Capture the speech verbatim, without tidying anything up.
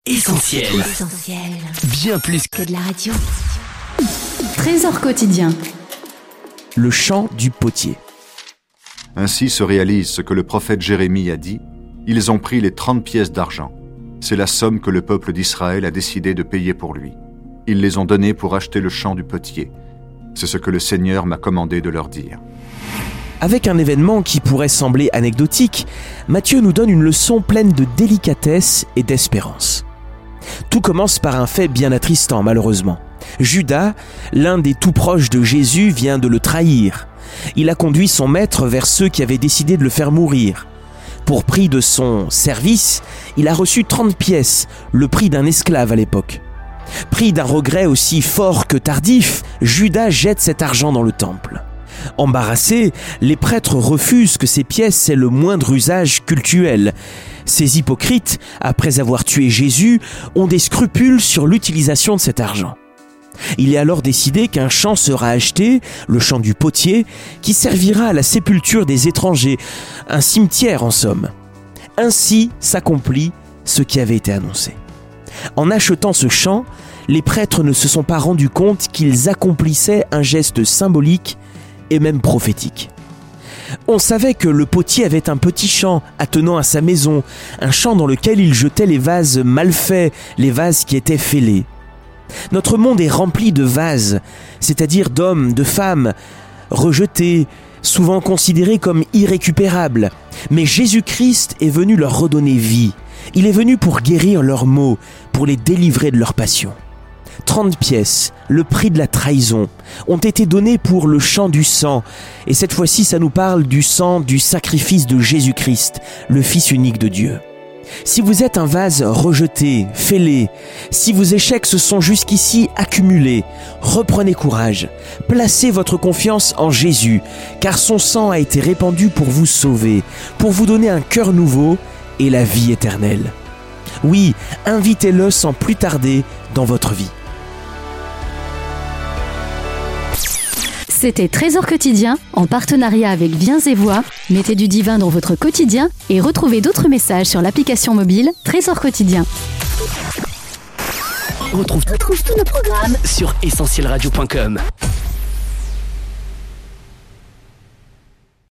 Essentiel. Essentiel. Bien plus que de la radio. Trésor quotidien. Le chant du potier. Ainsi se réalise ce que le prophète Jérémie a dit. Ils ont pris les trente pièces d'argent. C'est la somme que le peuple d'Israël a décidé de payer pour lui. Ils les ont données pour acheter le chant du potier. C'est ce que le Seigneur m'a commandé de leur dire. Avec un événement qui pourrait sembler anecdotique, Matthieu nous donne une leçon pleine de délicatesse et d'espérance. Tout commence par un fait bien attristant, malheureusement. Judas, l'un des tout proches de Jésus, vient de le trahir. Il a conduit son maître vers ceux qui avaient décidé de le faire mourir. Pour prix de son service, il a reçu trente pièces, le prix d'un esclave à l'époque. Pris d'un regret aussi fort que tardif, Judas jette cet argent dans le temple. Embarrassés, les prêtres refusent que ces pièces aient le moindre usage cultuel. Ces hypocrites, après avoir tué Jésus, ont des scrupules sur l'utilisation de cet argent. Il est alors décidé qu'un champ sera acheté, le champ du potier, qui servira à la sépulture des étrangers, un cimetière en somme. Ainsi s'accomplit ce qui avait été annoncé. En achetant ce champ, les prêtres ne se sont pas rendus compte qu'ils accomplissaient un geste symbolique et même prophétique. On savait que le potier avait un petit champ attenant à sa maison, un champ dans lequel il jetait les vases mal faits, les vases qui étaient fêlés. Notre monde est rempli de vases, c'est-à-dire d'hommes, de femmes, rejetés, souvent considérés comme irrécupérables. Mais Jésus-Christ est venu leur redonner vie. Il est venu pour guérir leurs maux, pour les délivrer de leur passion. Trente pièces, le prix de la trahison, ont été donnés pour le chant du sang. Et cette fois-ci, ça nous parle du sang du sacrifice de Jésus-Christ, le Fils unique de Dieu. Si vous êtes un vase rejeté, fêlé, si vos échecs se sont jusqu'ici accumulés, reprenez courage, placez votre confiance en Jésus, car son sang a été répandu pour vous sauver, pour vous donner un cœur nouveau et la vie éternelle. Oui, invitez-le sans plus tarder dans votre vie. C'était Trésor quotidien, en partenariat avec Viens et Voix. Mettez du divin dans votre quotidien et retrouvez d'autres messages sur l'application mobile Trésor quotidien. On retrouve, retrouve tous nos programmes sur essentiel radio point com.